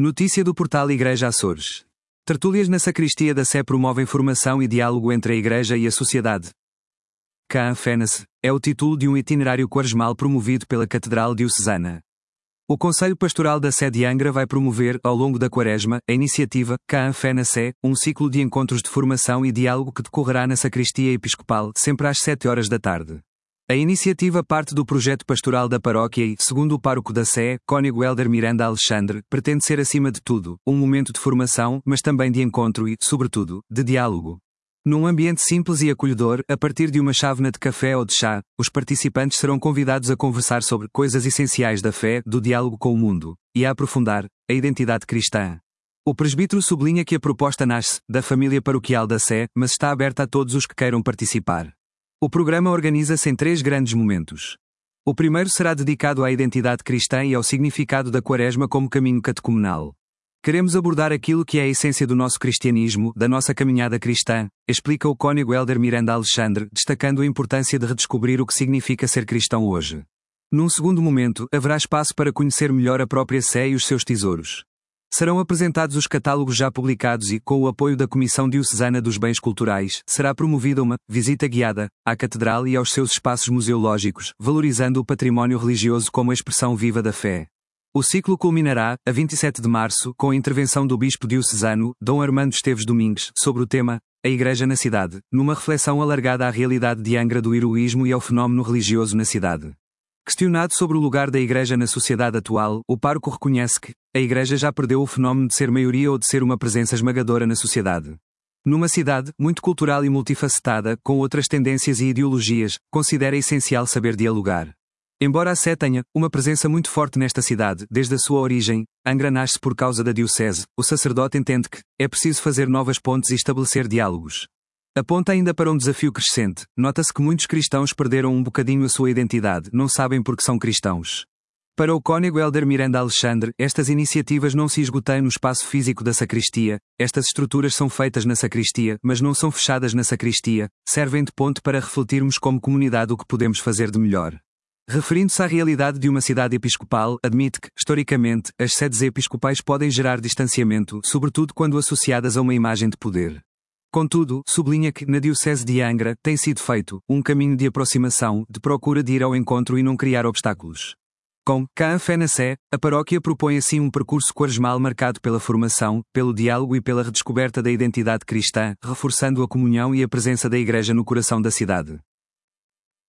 Notícia do portal Igreja Açores. Tertúlias na Sacristia da Sé promovem formação e diálogo entre a Igreja e a sociedade. Cá Fé-se é o título de um itinerário quaresmal promovido pela Catedral Diocesana. O Conselho Pastoral da Sé de Angra vai promover, ao longo da Quaresma, a iniciativa Cá Fé-se, um ciclo de encontros de formação e diálogo que decorrerá na Sacristia Episcopal, sempre às 7 da tarde. A iniciativa parte do projeto pastoral da paróquia e, segundo o pároco da Sé, Cônego Hélder Miranda Alexandre, pretende ser acima de tudo, um momento de formação, mas também de encontro e, sobretudo, de diálogo. Num ambiente simples e acolhedor, a partir de uma chávena de café ou de chá, os participantes serão convidados a conversar sobre coisas essenciais da fé, do diálogo com o mundo, e a aprofundar a identidade cristã. O presbítero sublinha que a proposta nasce da família paroquial da Sé, mas está aberta a todos os que queiram participar. O programa organiza-se em 3 grandes momentos. O primeiro será dedicado à identidade cristã e ao significado da Quaresma como caminho catecumenal. Queremos abordar aquilo que é a essência do nosso cristianismo, da nossa caminhada cristã, explica o Cônego Hélder Miranda Alexandre, destacando a importância de redescobrir o que significa ser cristão hoje. Num segundo momento, haverá espaço para conhecer melhor a própria Sé e os seus tesouros. Serão apresentados os catálogos já publicados e, com o apoio da Comissão Diocesana dos Bens Culturais, será promovida uma visita guiada à Catedral e aos seus espaços museológicos, valorizando o património religioso como expressão viva da fé. O ciclo culminará, a 27 de março, com a intervenção do Bispo Diocesano, Dom Armando Esteves Domingues, sobre o tema A Igreja na Cidade, numa reflexão alargada à realidade de Angra do heroísmo e ao fenómeno religioso na cidade. Questionado sobre o lugar da Igreja na sociedade atual, o pároco reconhece que a Igreja já perdeu o fenómeno de ser maioria ou de ser uma presença esmagadora na sociedade. Numa cidade, muito cultural e multifacetada, com outras tendências e ideologias, considera essencial saber dialogar. Embora a Sé tenha uma presença muito forte nesta cidade, desde a sua origem, Angra nasce por causa da diocese, o sacerdote entende que é preciso fazer novas pontes e estabelecer diálogos. Aponta ainda para um desafio crescente, nota-se que muitos cristãos perderam um bocadinho a sua identidade, não sabem porque são cristãos. Para o Cônego Hélder Miranda Alexandre, estas iniciativas não se esgoteiam no espaço físico da sacristia, estas estruturas são feitas na sacristia, mas não são fechadas na sacristia, servem de ponte para refletirmos como comunidade o que podemos fazer de melhor. Referindo-se à realidade de uma cidade episcopal, admite que, historicamente, as sedes episcopais podem gerar distanciamento, sobretudo quando associadas a uma imagem de poder. Contudo, sublinha que, na Diocese de Angra, tem sido feito um caminho de aproximação, de procura de ir ao encontro e não criar obstáculos. Com Cá Fé-se, a paróquia propõe assim um percurso quaresmal marcado pela formação, pelo diálogo e pela redescoberta da identidade cristã, reforçando a comunhão e a presença da Igreja no coração da cidade.